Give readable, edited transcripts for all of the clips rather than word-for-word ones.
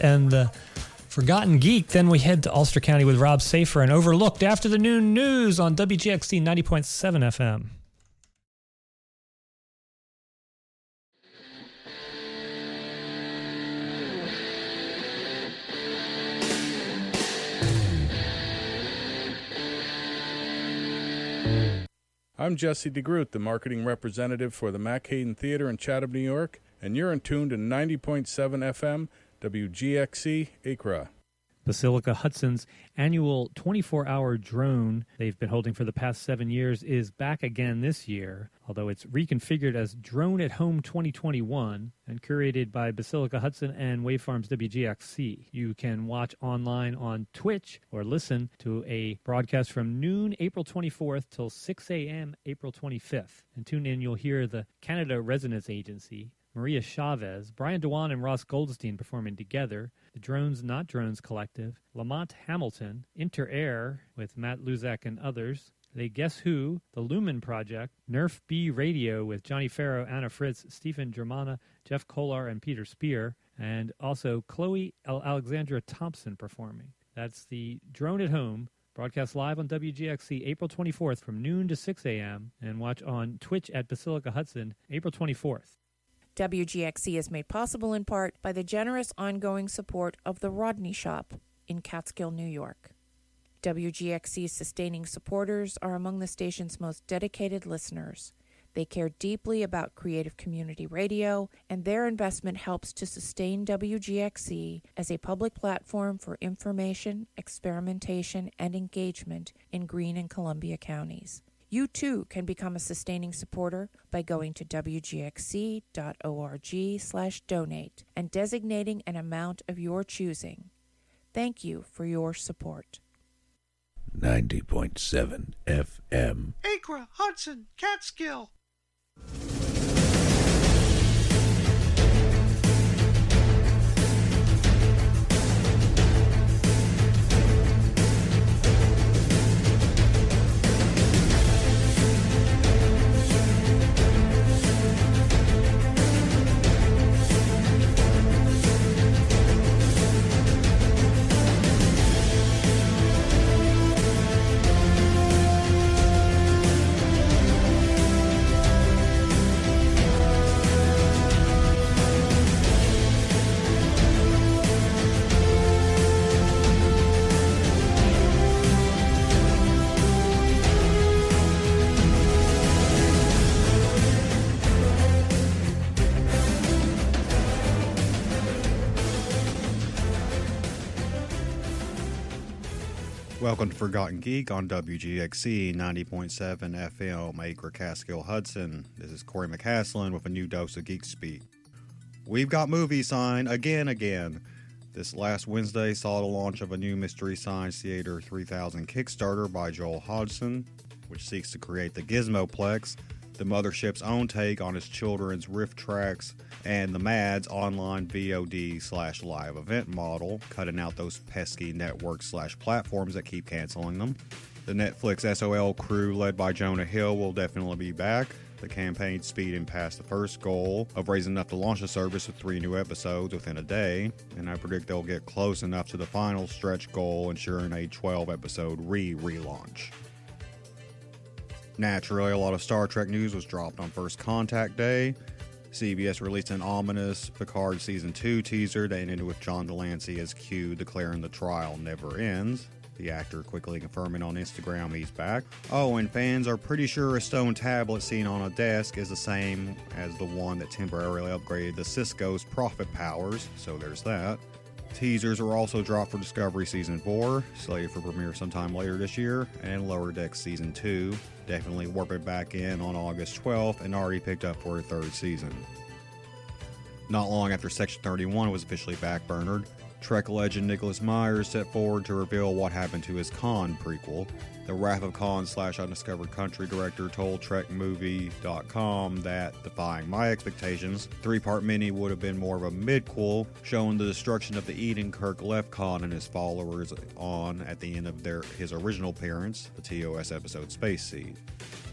and the Forgotten Geek. Then we head to Ulster County with Rob Safer and Overlooked after the noon news on WGXC 90.7 FM. I'm Jesse DeGroot, the marketing representative for the Mack Hayden Theater in Chatham, New York, and you're in tune to 90.7 FM, WGXC, Acra. Basilica Hudson's annual 24-hour drone they've been holding for the past 7 years is back again this year, although it's reconfigured as Drone at Home 2021 and curated by Basilica Hudson and Wavefarms WGXC. You can watch online on Twitch or listen to a broadcast from noon April 24th till 6 a.m. April 25th. And tune in, you'll hear the Canada Resonance Agency, Maria Chavez, Brian Dewan and Ross Goldstein performing together, the Drones Not Drones Collective, Lamont Hamilton, Inter-Air with Matt Luzak and others, They Guess Who, The Lumen Project, Nerf B Radio with Johnny Farrow, Anna Fritz, Stephen Germana, Jeff Kolar, and Peter Spear, and also Chloe Alexandra Thompson performing. That's the Drone at Home, broadcast live on WGXC April 24th from noon to 6 a.m. and watch on Twitch at Basilica Hudson April 24th. WGXC is made possible in part by the generous ongoing support of the Rodney Shop in Catskill, New York. WGXC's sustaining supporters are among the station's most dedicated listeners. They care deeply about creative community radio, and their investment helps to sustain WGXC as a public platform for information, experimentation, and engagement in Greene and Columbia counties. You too can become a sustaining supporter by going to wgxc.org/donate and designating an amount of your choosing. Thank you for your support. 90.7 FM. Acra, Hudson, Catskill. Welcome to Forgotten Geek on WGXC 90.7 FM, Acre, Catskill, Hudson. This is Corey McCaslin with a new dose of Geek Speak. We've got movie sign again. This last Wednesday saw the launch of a new Mystery Science Theater 3000 Kickstarter by Joel Hodgson, which seeks to create the Gizmoplex, the mothership's own take on its children's riff tracks, and the MAD's online VOD/live event model, cutting out those pesky networks/platforms that keep canceling them. The Netflix SOL crew, led by Jonah Hill, will definitely be back. The campaign's speeding past the first goal of raising enough to launch the service with 3 new episodes within a day, and I predict they'll get close enough to the final stretch goal, ensuring a 12-episode relaunch. Naturally, a lot of Star Trek news was dropped on First Contact Day. CBS released an ominous Picard Season 2 teaser that ended with John Delancey as Q declaring the trial never ends. The actor quickly confirming on Instagram he's back. Oh, and fans are pretty sure a stone tablet seen on a desk is the same as the one that temporarily upgraded the Cisco's profit powers, so there's that. Teasers were also dropped for Discovery Season 4, slated for premiere sometime later this year, and Lower Decks Season 2, definitely warping back in on August 12th and already picked up for a 3rd season. Not long after Section 31 was officially backburnered, Trek legend Nicholas Myers stepped forward to reveal what happened to his Khan prequel. The Wrath of Khan / Undiscovered Country director told TrekMovie.com that, defying my expectations, 3-part mini would have been more of a midquel, showing the destruction of the Eden Kirk left Khan and his followers on at the end of his original appearance, the TOS episode Space Seed.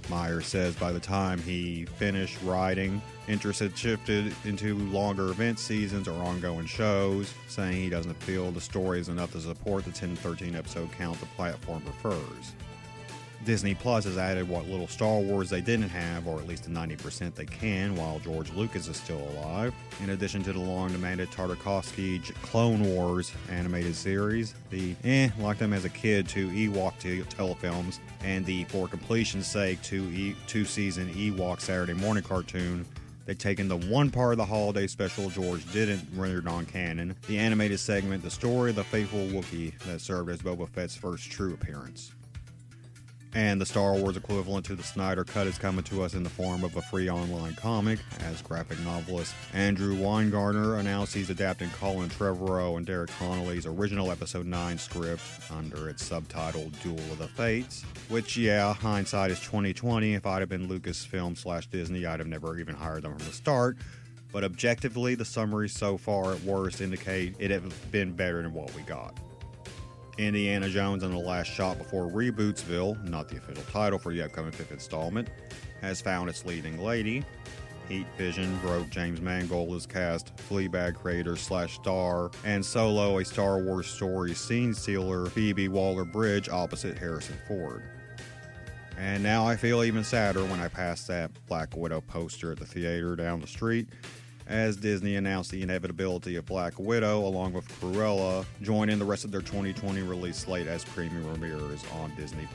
Myers says by the time he finished writing, interest had shifted into longer event seasons or ongoing shows, saying he doesn't feel the story is enough to support the 10-13 episode count the platform prefers. Disney Plus has added what little Star Wars they didn't have, or at least the 90% they can, while George Lucas is still alive. In addition to the long-demanded Tartakovsky Clone Wars animated series, the like them as a kid two Ewok telefilms, and the for completion's sake two-season Ewok Saturday morning cartoon, they've taken the one part of the holiday special George didn't render non-canon, the animated segment The Story of the Faithful Wookiee that served as Boba Fett's first true appearance. And the Star Wars equivalent to the Snyder Cut is coming to us in the form of a free online comic, as graphic novelist Andrew Weingartner announced he's adapting Colin Trevorrow and Derek Connolly's original Episode 9 script under its subtitle Duel of the Fates, which, hindsight is 2020. If I'd have been Lucasfilm/Disney, I'd have never even hired them from the start. But objectively, the summaries so far at worst indicate it had been better than what we got. Indiana Jones and the Last Shot Before Rebootsville, not the official title for the upcoming 5th installment, has found its leading lady. Heat Vision broke James Mangold as cast Fleabag creator/star and Solo, a Star Wars story scene stealer Phoebe Waller-Bridge opposite Harrison Ford. And now I feel even sadder when I pass that Black Widow poster at the theater down the street, as Disney announced the inevitability of Black Widow, along with Cruella, joining the rest of their 2020 release slate as premieres on Disney+.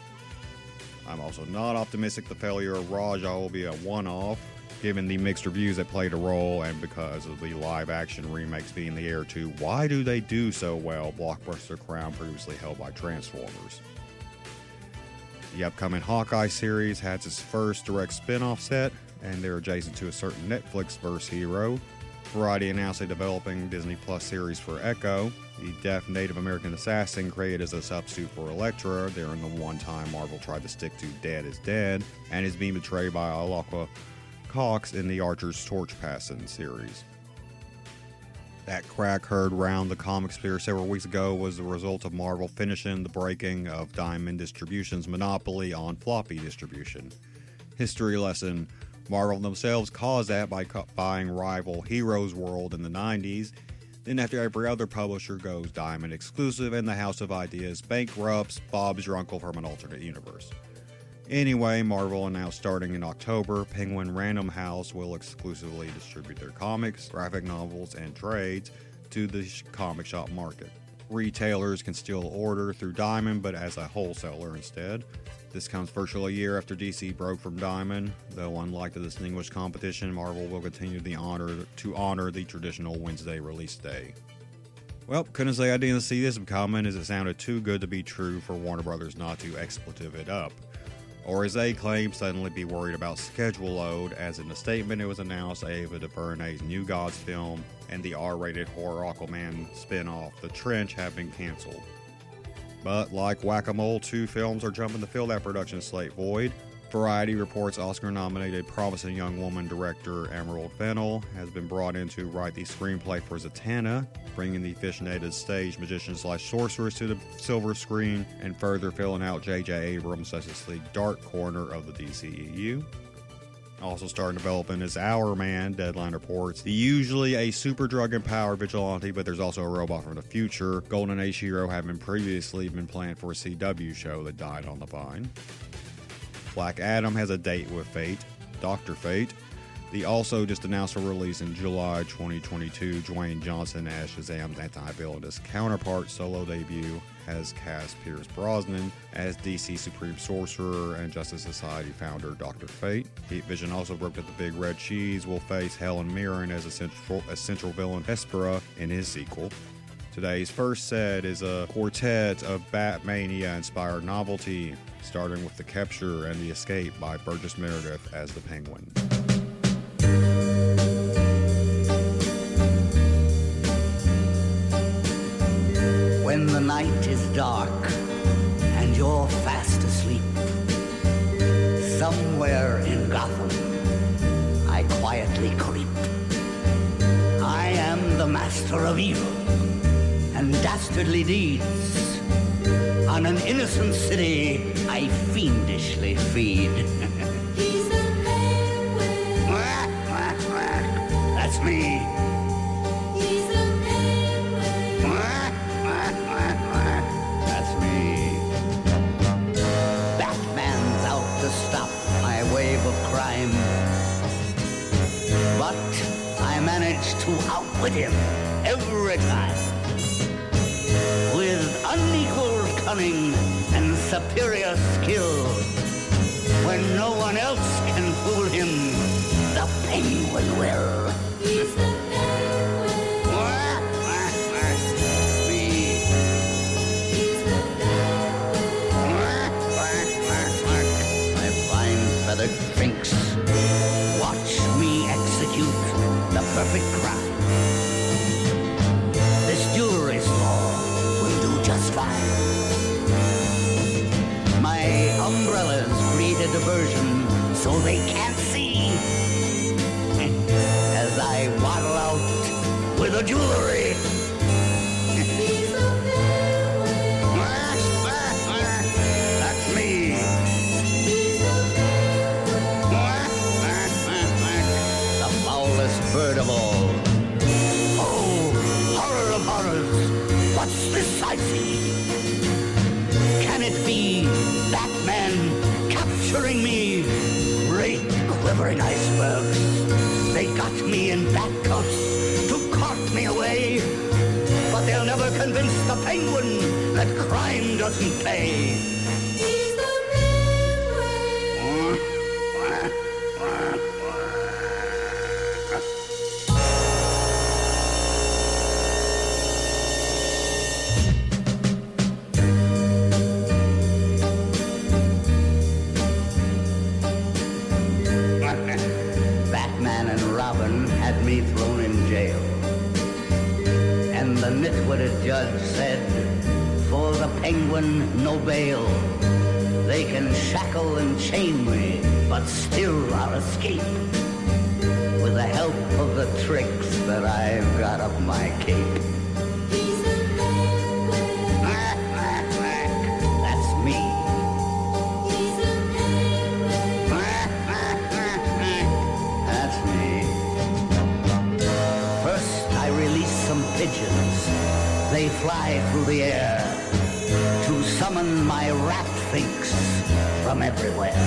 I'm also not optimistic the failure of Raja will be a one-off, given the mixed reviews that played a role, and because of the live-action remakes being the heir to Why Do They Do So Well blockbuster crown previously held by Transformers. The upcoming Hawkeye series has its first direct spin-off set, and they're adjacent to a certain Netflix-verse hero. Variety announced a developing Disney Plus series for Echo, the deaf Native American assassin created as a substitute for Elektra during the one time Marvel tried to stick to Dead is Dead, and is being betrayed by Alaqua Cox in the Archer's Torch Passing series. That crack heard round the comic sphere several weeks ago was the result of Marvel finishing the breaking of Diamond Distribution's monopoly on floppy distribution. History lesson: Marvel themselves caused that by buying rival Heroes World in the 90s. Then after every other publisher goes Diamond exclusive and the House of Ideas bankrupts Bob's your uncle from an alternate universe. Anyway, Marvel announced starting in October, Penguin Random House will exclusively distribute their comics, graphic novels, and trades to the comic shop market. Retailers can still order through Diamond, but as a wholesaler instead. This comes virtually a year after DC broke from Diamond, though unlike the distinguished competition, Marvel will continue to honor the traditional Wednesday release day. Well, couldn't say I didn't see this coming, as it sounded too good to be true for Warner Brothers not to expletive it up. Or as they claim, suddenly be worried about schedule load, as in the statement it was announced Ava DuVernay's New Gods film and the R-rated horror Aquaman spin-off The Trench have been canceled. But like Whack-A-Mole, 2 films are jumping to fill that production slate void. Variety reports Oscar-nominated promising young woman director Emerald Fennell has been brought in to write the screenplay for Zatanna, bringing the fish-nated stage magician/sorceress to the silver screen and further filling out J.J. Abrams as the dark corner of the DCEU. Also starting developing is Our Man, Deadline reports. Usually a super drug-empowered vigilante, but there's also a robot from the future. Golden Age hero having previously been planned for a CW show that died on the vine. Black Adam has a date with Fate, Dr. Fate. The also just announced a release in July 2022, Dwayne Johnson as Shazam's anti-villainous counterpart solo debut has cast Pierce Brosnan as DC Supreme Sorcerer and Justice Society founder Dr. Fate. Heat Vision also broke that the Big Red Cheese will face Helen Mirren as a central villain Hespera in his sequel. Today's first set is a quartet of Batmania-inspired novelty, starting with The Capture and the Escape by Burgess Meredith as the Penguin. When the night is dark and you're fast asleep, somewhere in Gotham, I quietly creep. I am the master of evil and dastardly deeds. on an innocent city I fiendishly feed. He's the penguin. That's me. He's the penguin. That's me. Batman's out to stop my wave of crime. But I manage to outwit him every time. With unequaled cunning and superior skill, when no one else can fool him, the penguin will. He's the penguin. Me. He's the penguin. My fine feathered sphinx, watch me execute the perfect crime. This jewelry store will do just fine. My umbrellas create a diversion so they can't see. As I waddle out with the jewelry. He's the penguin. That's me. He's the penguin. The foulest bird of all. Oh, horror of horrors! What's this I see? Can it be Batman capturing me? Great quivering icebergs. They got me in bat coats to cart me away. But they'll never convince the penguin that crime doesn't pay. He's the penguin. Batman and Robin had me thrown in jail. And the nitwitted judge said, for the penguin, no bail. They can shackle and chain me, but still I'll escape. With the help of the tricks that I've got up my cape. He's the penguin. That's me. He's the penguin. That's me. First, I release some pigeons. They fly through the air to summon my rat finks from everywhere.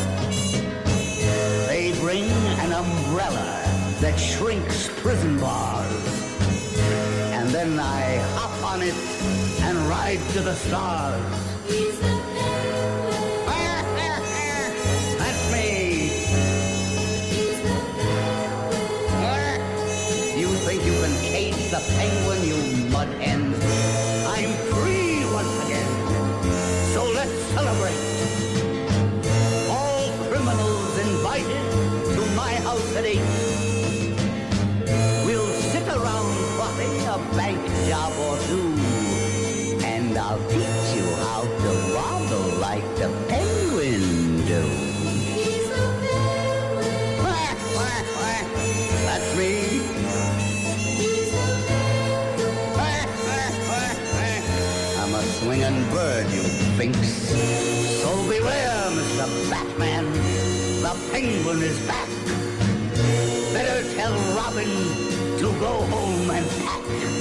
They bring an umbrella that shrinks prison bars. And then I hop on it and ride to the stars. He's the penguin. That's me. He's the penguin. You think you can cage the penguin, you mud hen? I'm free once again. So let's celebrate. All criminals invited to my house at 8. We'll sit around plotting a bank job or two. And I'll teach you how to waddle like the penguin do. He's the penguin. That's me. He's the penguin. I'm a swinging bird, you finks. So beware, Mr. Batman. The penguin is back. Better tell Robin to go home and pack.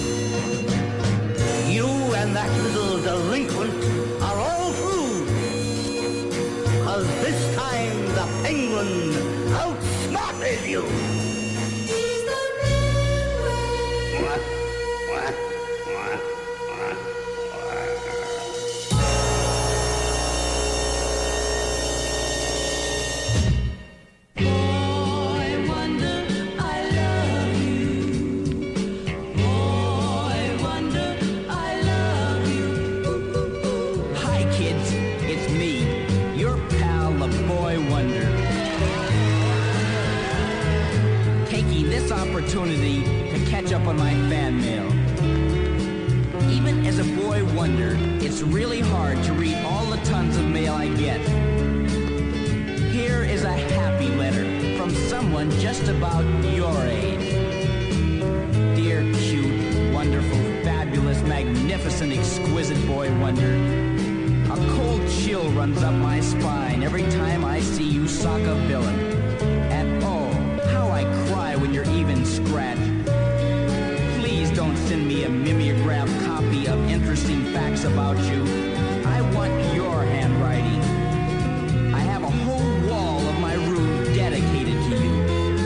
You and that little delinquent are all through. 'Cause this time the penguin outsmarted you. He's the penguin. Boy wonder, I love you. Boy wonder, I love you. Ooh, ooh, ooh. Hi, kids. It's me, your pal, the Boy Wonder. Taking this opportunity to catch up on my fan mail. Even as a Boy Wonder, it's really hard to read all the tons of mail I get. Here is a happy letter from someone just about your age. Dear, cute, wonderful, fabulous, magnificent, exquisite Boy Wonder, A cold chill runs up my spine every time I see you sock a villain. And oh, how I cry when you're even scratched. Please don't send me a mimeographed copy of interesting facts about you. I want your handwriting. I have a whole wall of my room dedicated to you.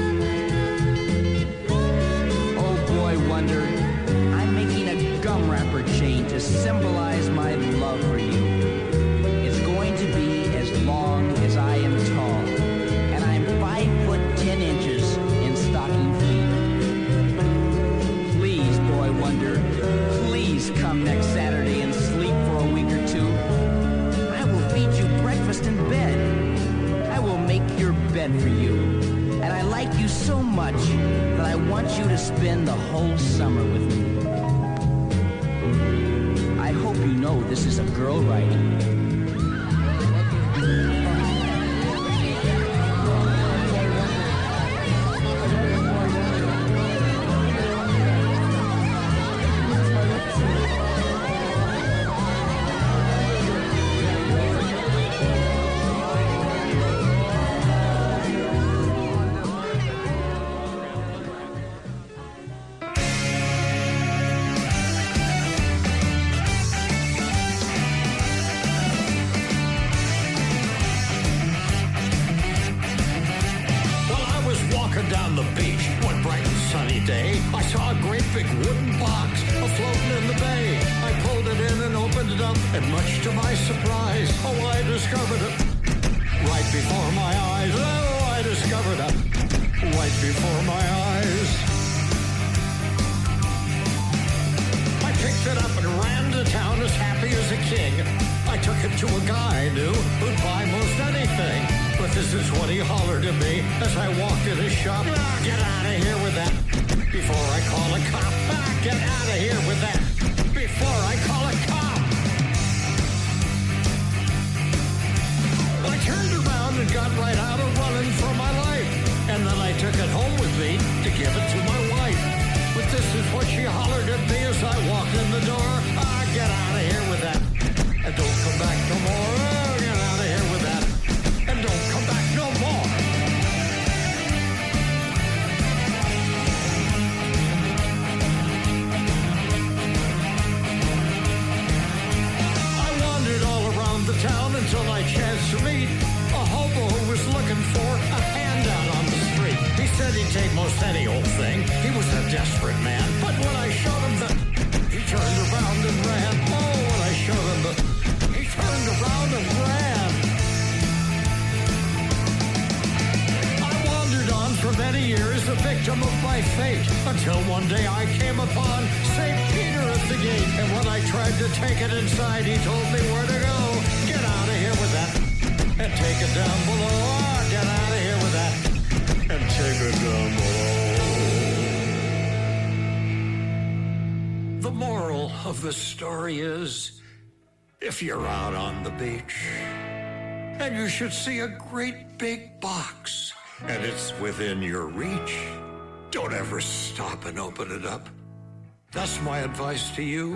Oh boy wonder, I'm making a gum wrapper chain to symbolize my love for you. It's going to be as long as I am tall, and I'm 5'10" in stocking feet. Please, boy wonder, please come next Saturday and sleep for a week or two. I will feed you breakfast in bed. I will make your bed for you. And I like you so much that I want you to spend the whole summer with me. I hope you know this is a girl writing. Down the beach one bright and sunny day, I saw a great big wooden box afloating in the bay. I pulled it in and opened it up, and much to my surprise, oh, I discovered it right before my eyes. Oh, I discovered it right before my eyes. I picked it up and ran to town as happy as a king. I took it to a guy I knew who'd buy most anything. But this is what he hollered at me as I walked in his shop. Ah, get out of here with that before I call a cop. Ah, get out of here with that before I call a cop. I turned around and got right out of running for my life. And then I took it home with me to give it to my wife. But this is what she hollered at me as I walked in the door. Ah, get out of here with that. And don't come back no more. Oh, get out of here with that. And don't come back no more. I wandered all around the town until I chanced to meet a hobo who was looking for a handout on the street. He said he'd take most any old thing. He was a desperate man. But when I showed him the... He turned around and ran. Oh, when I showed him the... He turned around and ran. For many years, a victim of my fate, until one day I came upon St. Peter at the gate. And when I tried to take it inside, he told me where to go. Get out of here with that, and take it down below. Oh, get out of here with that, and take it down below. The moral of the story is, if you're out on the beach, and you should see a great big box, and it's within your reach, don't ever stop and open it up. That's my advice to you.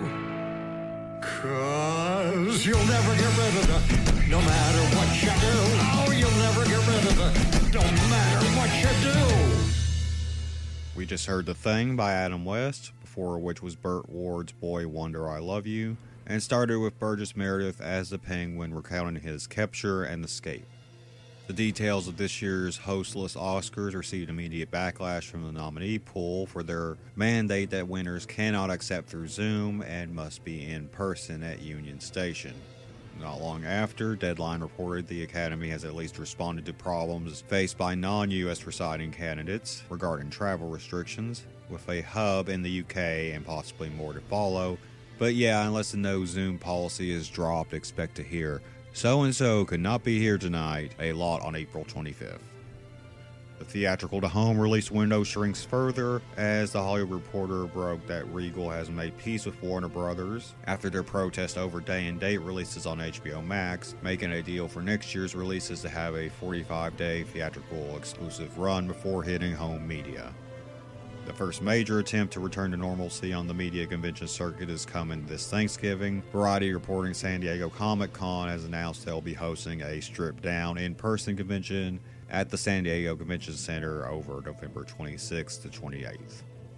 'Cause you'll never get rid of it, no matter what you do. Oh, you'll never get rid of it, no matter what you do. We just heard The Thing by Adam West, before which was Burt Ward's Boy Wonder I Love You, and started with Burgess Meredith as the Penguin recounting his capture and escape. The details of this year's hostless Oscars received immediate backlash from the nominee pool for their mandate that winners cannot accept through Zoom and must be in person at Union Station. Not long after, Deadline reported the Academy has at least responded to problems faced by non-U.S. residing candidates regarding travel restrictions, with a hub in the UK and possibly more to follow. But yeah, unless the no Zoom policy is dropped, expect to hear "so-and-so could not be here tonight" a lot on April 25th. The theatrical-to-home release window shrinks further as The Hollywood Reporter broke that Regal has made peace with Warner Brothers after their protest over day-and-date releases on HBO Max, making a deal for next year's releases to have a 45-day theatrical exclusive run before hitting home media. The first major attempt to return to normalcy on the media convention circuit is coming this Thanksgiving. Variety reporting San Diego Comic-Con has announced they'll be hosting a stripped-down in-person convention at the San Diego Convention Center over November 26th to 28th.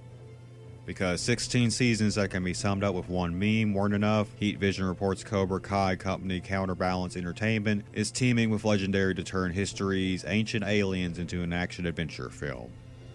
Because 16 seasons that can be summed up with one meme weren't enough, Heat Vision reports Cobra Kai company Counterbalance Entertainment is teaming with Legendary to turn history's Ancient Aliens into an action-adventure film.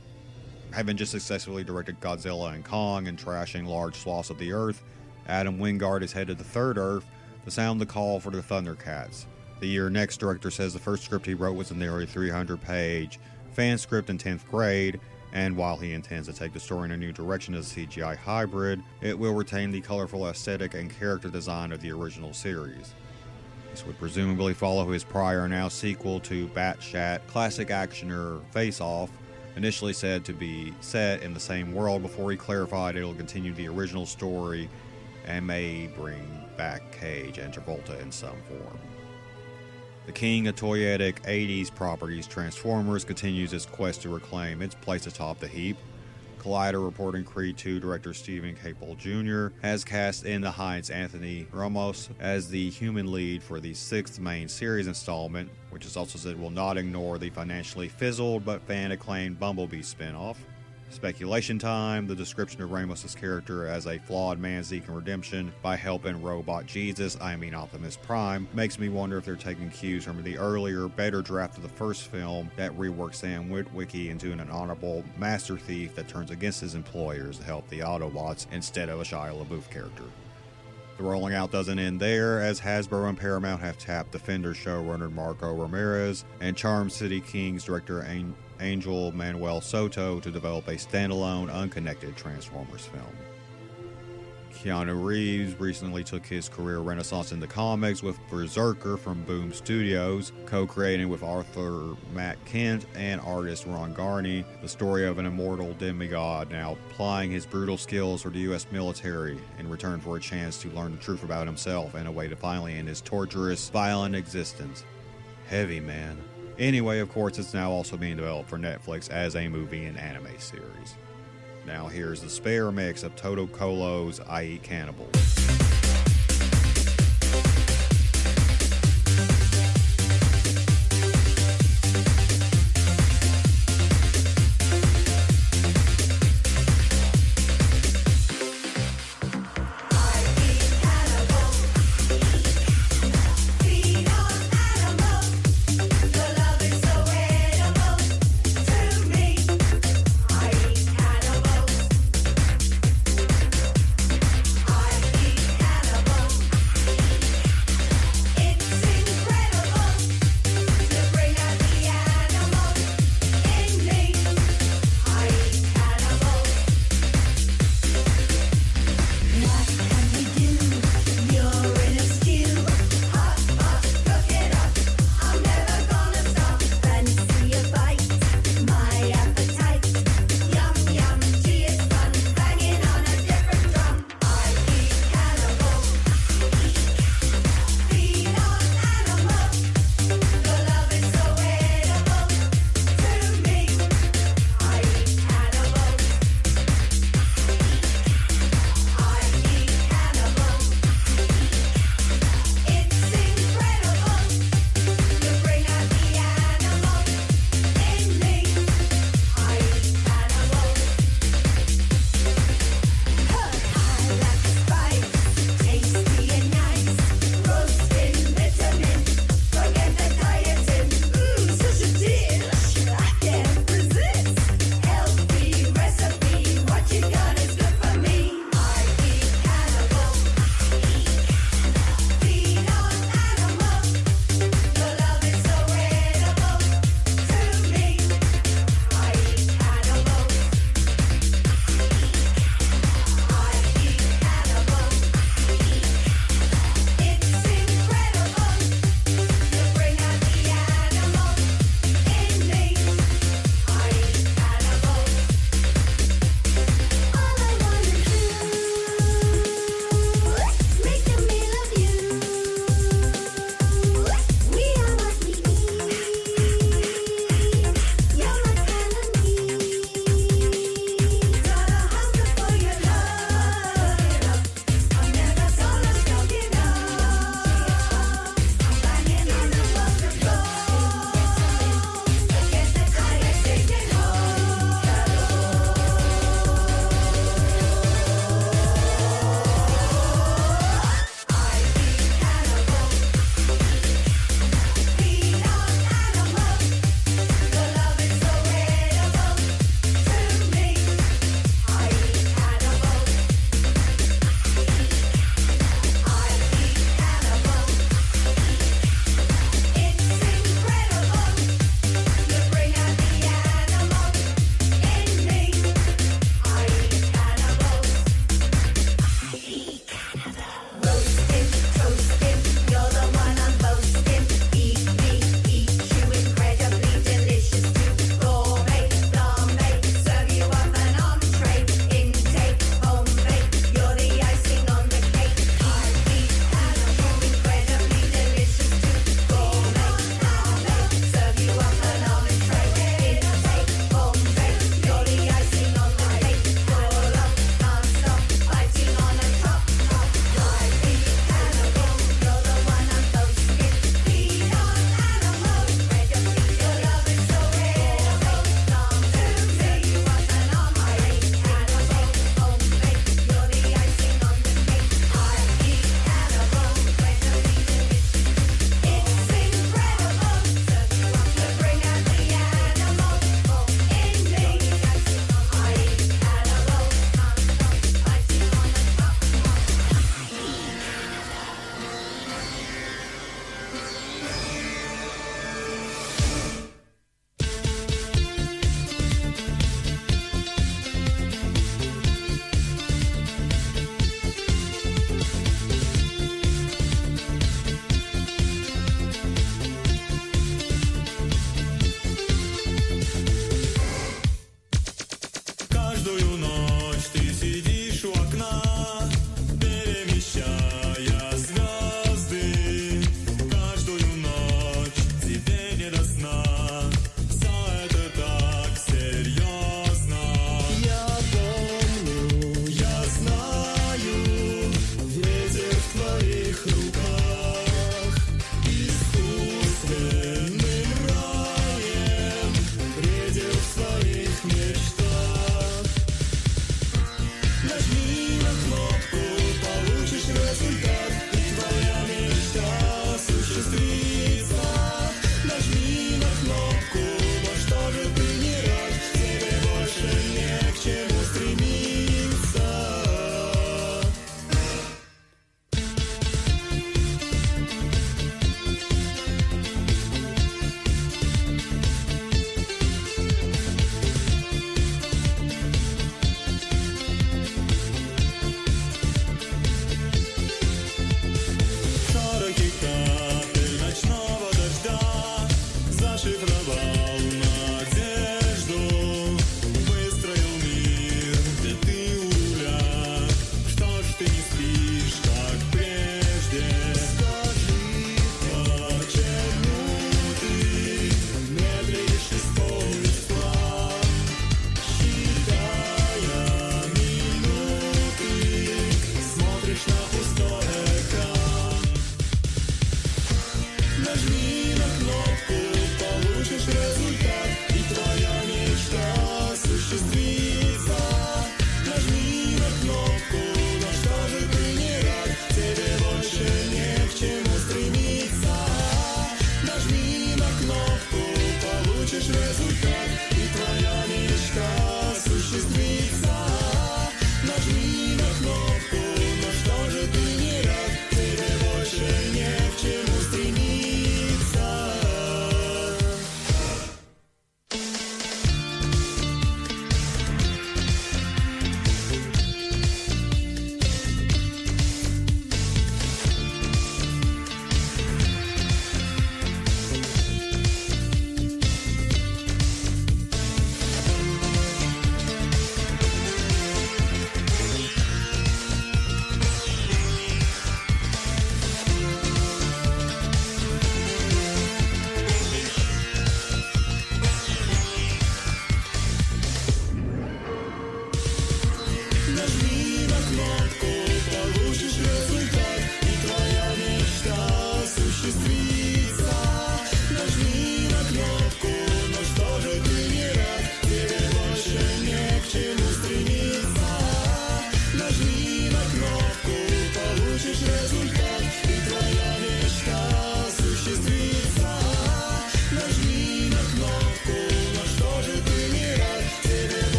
Having just successfully directed Godzilla and Kong and trashing large swaths of the Earth, Adam Wingard is headed to Third Earth to sound the call for the Thundercats. The Year Next director says the first script he wrote was a nearly 300-page fan script in 10th grade, and while he intends to take the story in a new direction as a CGI hybrid, it will retain the colorful aesthetic and character design of the original series. This would presumably follow his prior now sequel to Bat-Shat classic actioner Face Off, initially said to be set in the same world before he clarified it'll continue the original story and may bring back Cage and Travolta in some form. The king of toyetic 80s properties, Transformers, continues its quest to reclaim its place atop the heap. Collider reporting Creed 2 director Stephen Caple Jr. has cast in the Heinz Anthony Ramos as the human lead for the 6th main series installment, which is also said will not ignore the financially fizzled but fan-acclaimed Bumblebee spinoff. Speculation time, the description of Ramos' character as a flawed man seeking redemption by helping robot Jesus, Optimus Prime, makes me wonder if they're taking cues from the earlier, better draft of the first film that reworked Sam Witwicky into an honorable master thief that turns against his employers to help the Autobots instead of a Shia LaBeouf character. The rolling out doesn't end there, as Hasbro and Paramount have tapped Defender showrunner Marco Ramirez and Charm City Kings director Angel Manuel Soto to develop a standalone, unconnected Transformers film. Keanu Reeves recently took his career renaissance into comics with Berserker from Boom Studios, co-creating with Arthur Matt Kent and artist Ron Garney, the story of an immortal demigod now applying his brutal skills for the U.S. military in return for a chance to learn the truth about himself and a way to finally end his torturous, violent existence. Heavy, man. Anyway, of course, it's now also being developed for Netflix as a movie and anime series. Now here's the spare mix of Toto Colo's I Eat Cannibals. I eat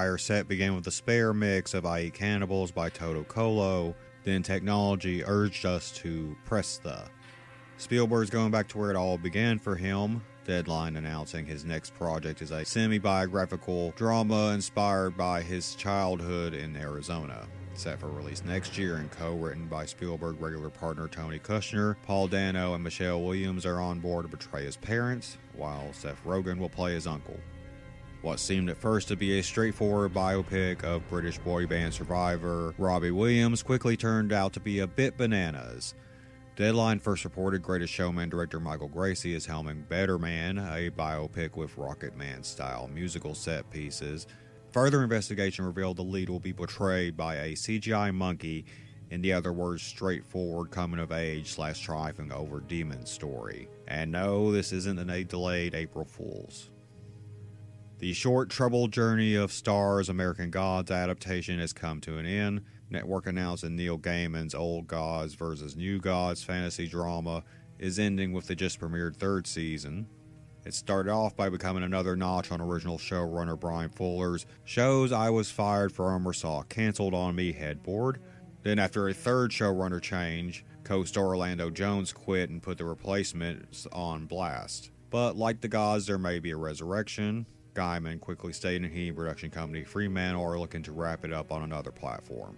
entire set began with a spare mix of I Eat Cannibals by Toto Colo. Then technology urged us to press the. Spielberg's going back to where it all began for him. Deadline announcing his next project is a semi-biographical drama inspired by his childhood in Arizona. Set for release next year and co-written by Spielberg regular partner Tony Kushner. Paul Dano and Michelle Williams are on board to portray his parents, while Seth Rogen will play his uncle. What seemed at first to be a straightforward biopic of British boy band survivor Robbie Williams quickly turned out to be a bit bananas. Deadline first reported Greatest Showman director Michael Gracie is helming Better Man, a biopic with Rocket Man-style musical set pieces. Further investigation revealed the lead will be portrayed by a CGI monkey, in the other words, straightforward coming-of-age / triumphing over demons story. And no, this isn't a delayed April Fool's. The short, troubled journey of Star's American Gods adaptation has come to an end. Network announced that Neil Gaiman's Old Gods vs. New Gods fantasy drama is ending with the just premiered third season. It started off by becoming another notch on original showrunner Brian Fuller's Shows I Was Fired From or Saw Cancelled on Me headboard. Then after a third showrunner change, co-star Orlando Jones quit and put the replacements on blast. But like the gods, there may be a resurrection. Gaiman quickly stated he and production company Fremantle are looking to wrap it up on another platform.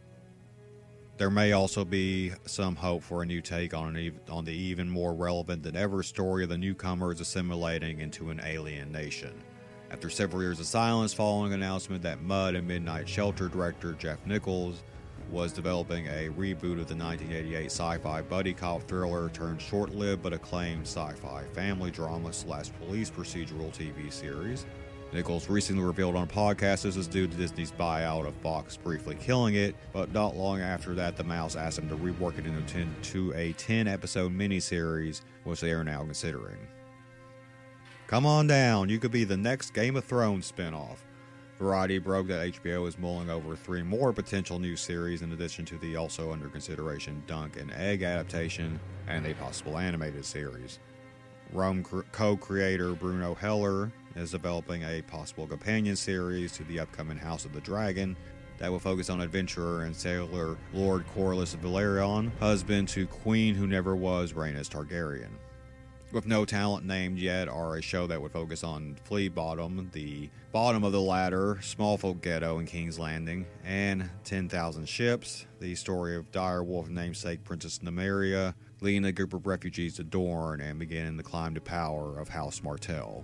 There may also be some hope for a new take on the even more relevant than ever story of the newcomers assimilating into an alien nation. After several years of silence following an announcement that Mud and Midnight Shelter director Jeff Nichols was developing a reboot of the 1988 sci-fi buddy cop thriller turned short-lived but acclaimed sci-fi family drama / police procedural TV series. Nichols recently revealed on a podcast this is due to Disney's buyout of Fox briefly killing it, but not long after that the Mouse asked him to rework it into a 10-episode miniseries, which they are now considering. Come on down, you could be the next Game of Thrones spinoff. Variety broke that HBO is mulling over 3 more potential new series in addition to the also under consideration Dunk and Egg adaptation and a possible animated series. Rome co-creator Bruno Heller is developing a possible companion series to the upcoming House of the Dragon that will focus on adventurer and sailor Lord Corlys Velaryon, husband to Queen Who Never Was Rhaenys Targaryen. With no talent named yet are a show that would focus on Flea Bottom, the bottom of the ladder, Smallfolk Ghetto in King's Landing, and 10,000 Ships, the story of direwolf namesake Princess Nymeria, leading a group of refugees to Dorne and beginning the climb to power of House Martell.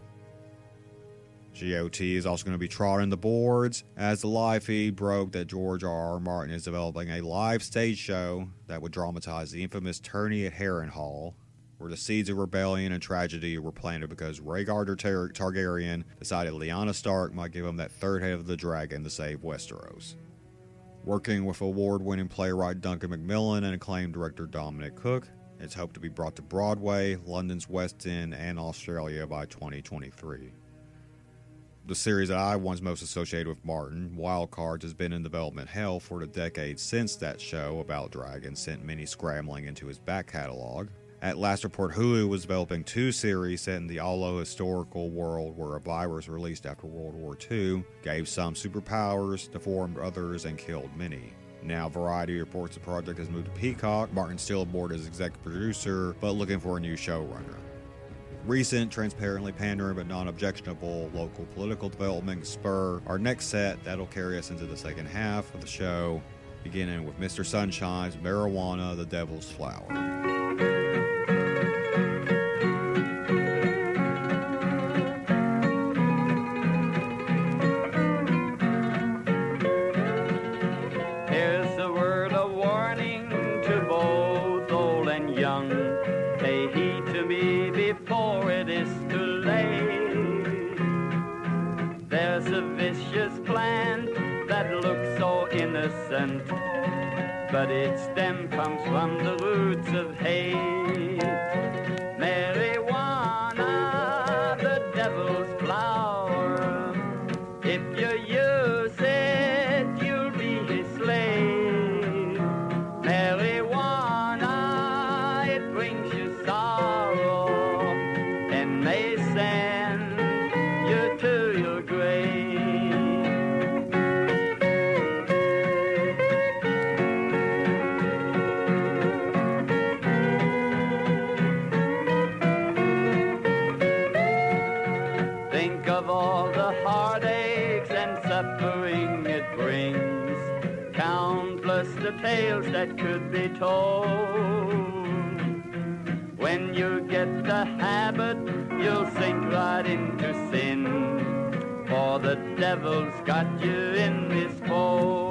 GOT is also going to be trotting the boards as the live feed broke that George R.R. Martin is developing a live stage show that would dramatize the infamous tourney at Harrenhal, where the seeds of rebellion and tragedy were planted because Rhaegar Targaryen decided Lyanna Stark might give him that third head of the dragon to save Westeros. Working with award-winning playwright Duncan Macmillan and acclaimed director Dominic Cook, it's hoped to be brought to Broadway, London's West End, and Australia by 2023. The series that I once most associated with Martin, Wild Cards, has been in development hell for the decades since that show about dragons sent many scrambling into his back catalog. At last report, Hulu was developing 2 series set in the Olo historical world where a virus released after World War II gave some superpowers, deformed others, and killed many. Now Variety reports the project has moved to Peacock, Martin still aboard as executive producer, but looking for a new showrunner. Recent, transparently pandering but non-objectionable local political development spur our next set that'll carry us into the second half of the show, beginning with Mr. Sunshine's Marijuana, the Devil's Flower. But its stem comes from the roots of hate. Marijuana, the devil's flower. If you use it, you'll be his slave. Marijuana, it brings you sorrow and may send you to your grave. plus the tales that could be told. When you get the habit, you'll sink right into sin, for the devil's got you in this fold.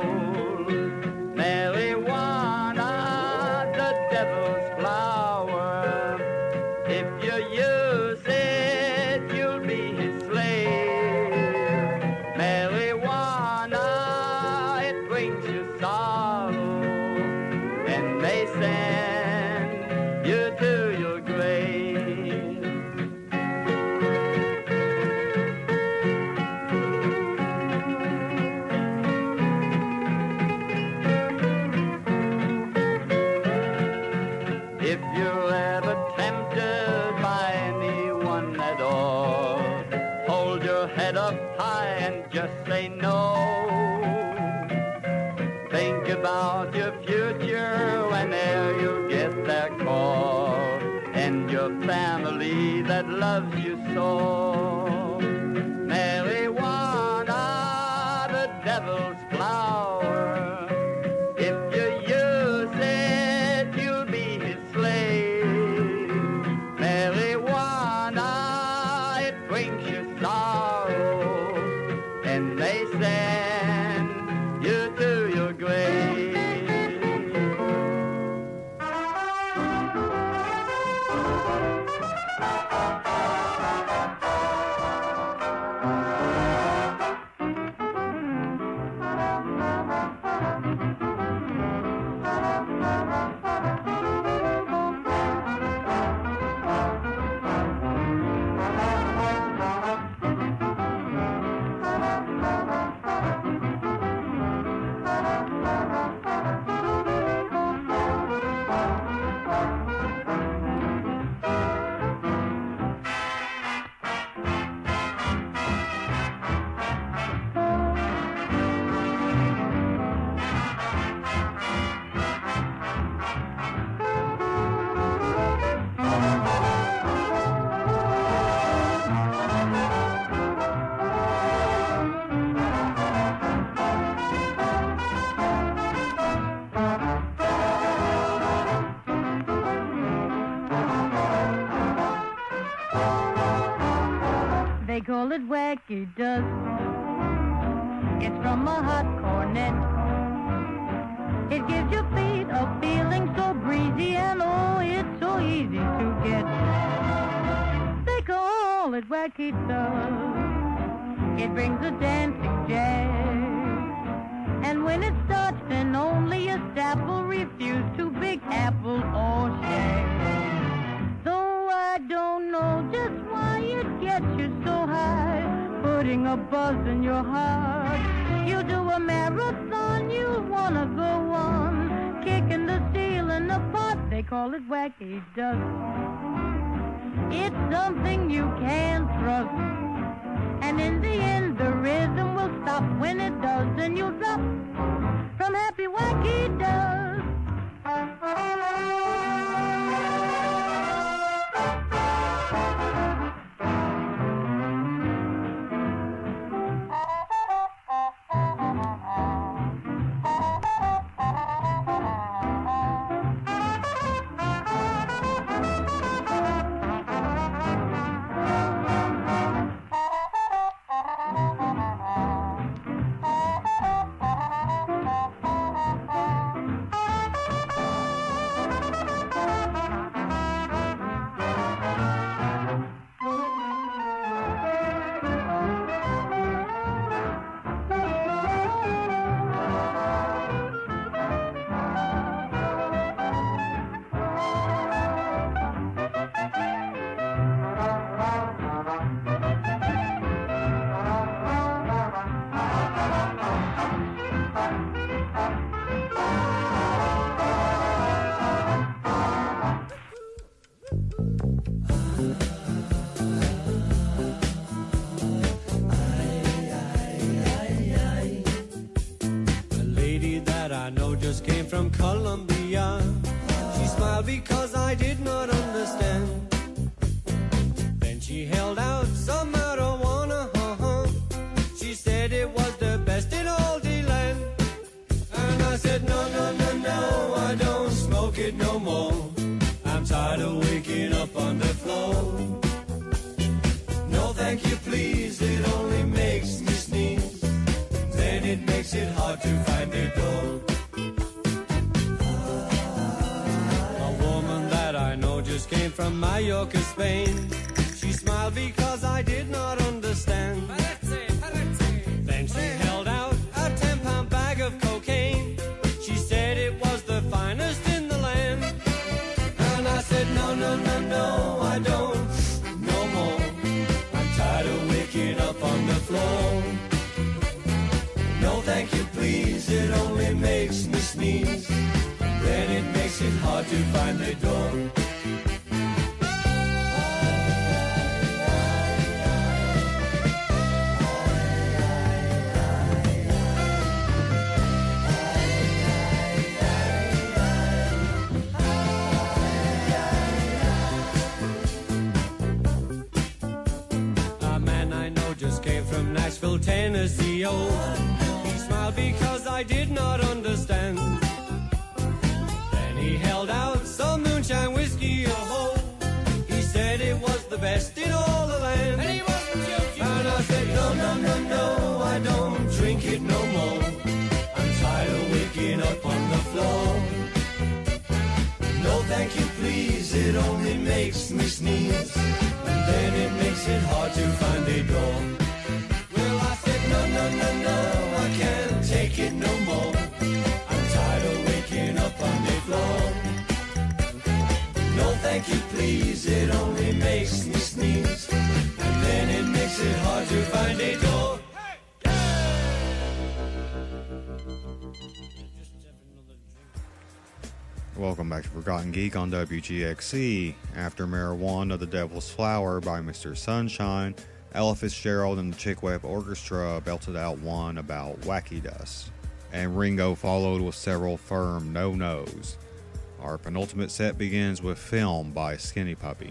Marijuana, the devil's flower. If you use it, you'll be his slave. Marijuana, it brings you sorrow, and may send you to your grave. If you're ever tempted by anyone at all, hold your head up high and just say no. Think about your future whenever you get that call, and your family that loves you so. Marijuana, the devil's flower. If you use it, you'll be his slave. Marijuana, it brings you sorrow, and they send you to your grave. They call it wacky dust. It's from a hot cornet. It gives your feet a feeling so breezy, and oh, it's so easy to get. They call it wacky dust. It brings a dancing jazz. And when it starts, then only a sap will refuse to Big Apple or share. Though I don't know just why it gets you so high, putting a buzz in your heart. You do a marathon, you wanna go on, kicking the ceiling apart. They call it wacky dust. It's something you can't trust, and in the end the rhythm will stop. When it does, then you'll drop from happy wacky dust. just came from Colombia. She smiled because I did not understand. Then she held out some marijuana. She said it was the best in all the land. And I said, no, drunk it no more. I'm tired of waking up on the floor. No thank you please, it only makes me sneeze. Then it makes it hard to find a door. A woman that I know just came from Mallorca, Spain. She smiled because I did not understand. Then she held out a 10-pound bag of cocaine. She said it was the finest in the land. And I said, no, no, no, no, I don't, no more. I'm tired of waking up on the floor. No, thank you, please, it only makes me sneeze. Then it makes it hard to find the door. From Nashville, Tennessee, oh, he smiled because I did not understand. Then he held out some moonshine whiskey, oh, he said it was the best in all the land. And he wasn't joking. And I said, no, no, no, no, I don't drink it no more. I'm tired of waking up on the floor. No, thank you, please, it only makes me sneeze. And then it makes it hard to find a door. No, no, no, no, I can't take it no more. I'm tired of waking up on the floor. No, thank you, please, it only makes me sneeze. And then it makes it hard to find a door. Welcome back to Forgotten Geek on WGXC. After Marijuana, The Devil's Flower by Mr. Sunshine, Ella Fitzgerald and the Chick Webb Orchestra belted out one about Wacky Dust, and Ringo followed with several firm no-nos. Our penultimate set begins with Film by Skinny Puppy.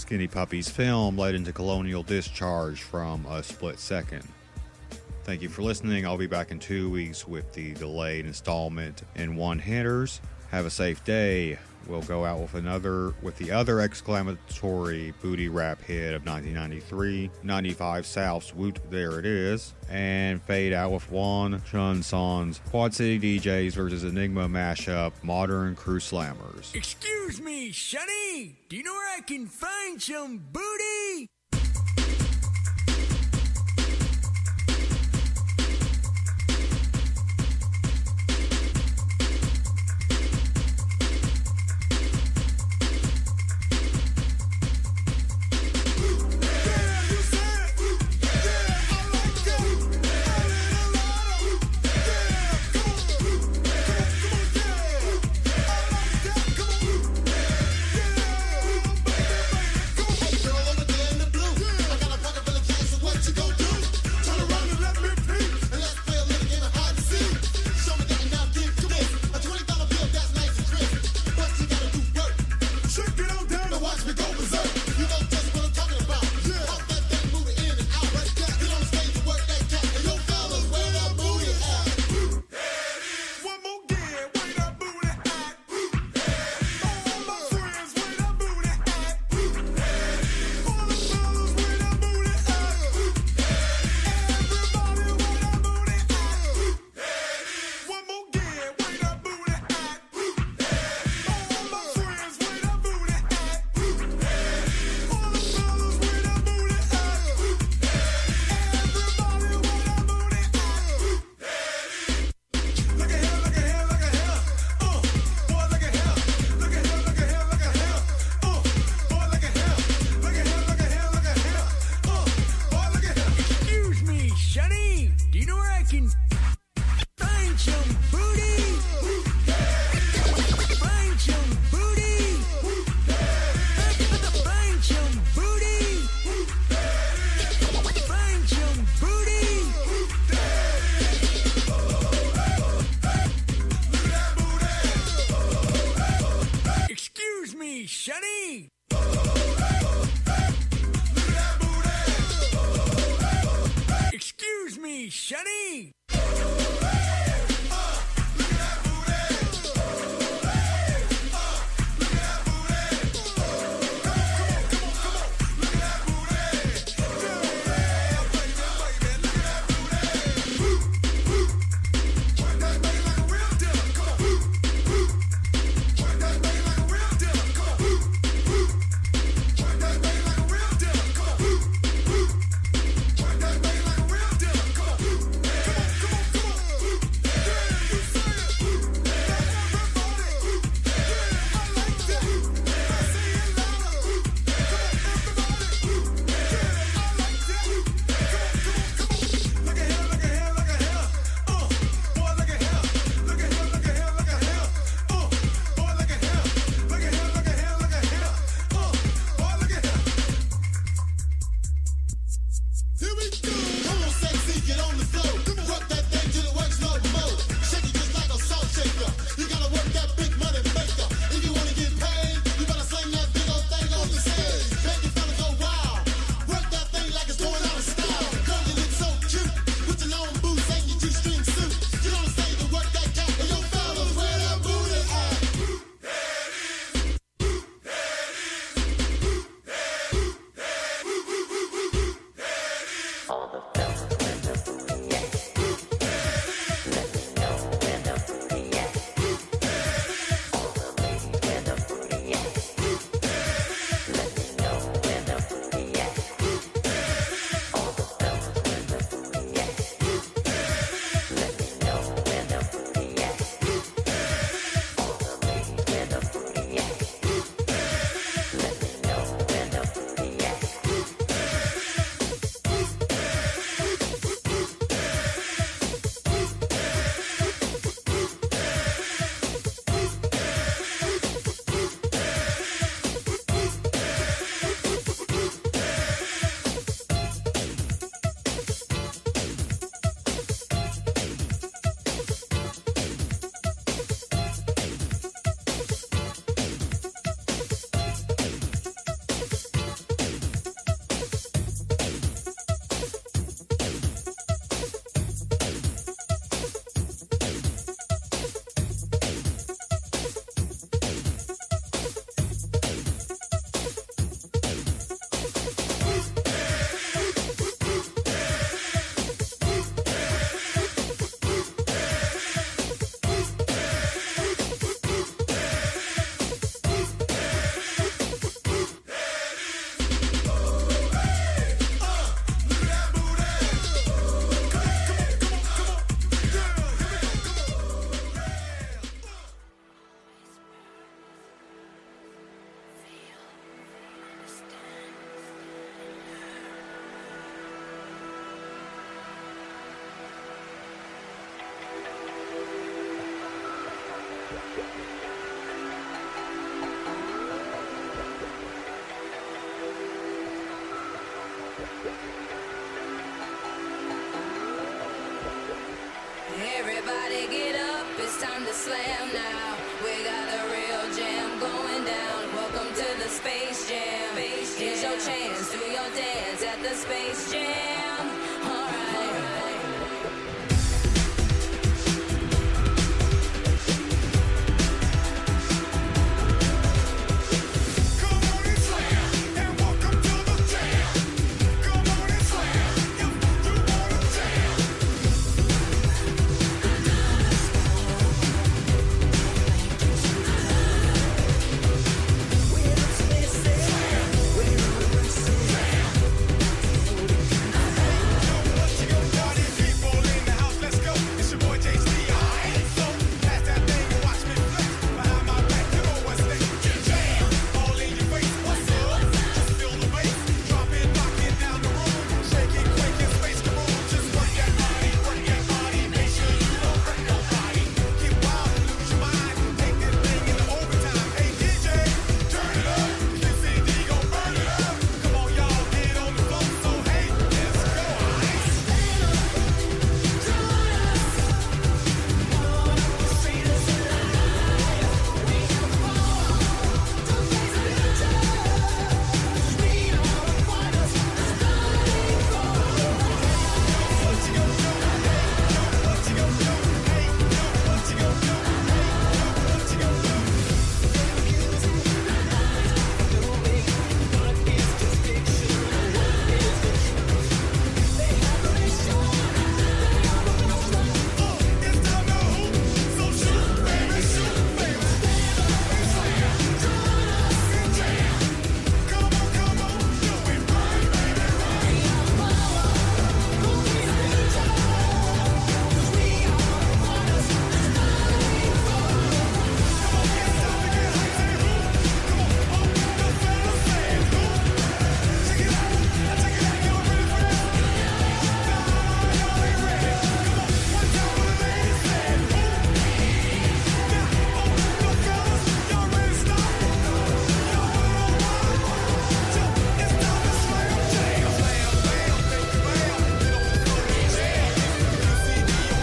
Skinny Puppy's film led into Colonial Discharge from A Split Second. Thank you for listening. I'll be back in 2 weeks with the delayed installment in One Hitters. Have a safe day. We'll go out with the other exclamatory booty rap hit of 1993, 95 South's Woot There It Is, and fade out with Juan Chun Son's Quad City DJs versus Enigma mashup, Modern Crew Slammers. Excuse me, Sonny. Do you know where I can find some booty? Girl, I'm a Everybody get up, it's time to slam now. We got the real jam going down. Welcome to the Space Jam. Here's your chance, do your dance at the Space Jam.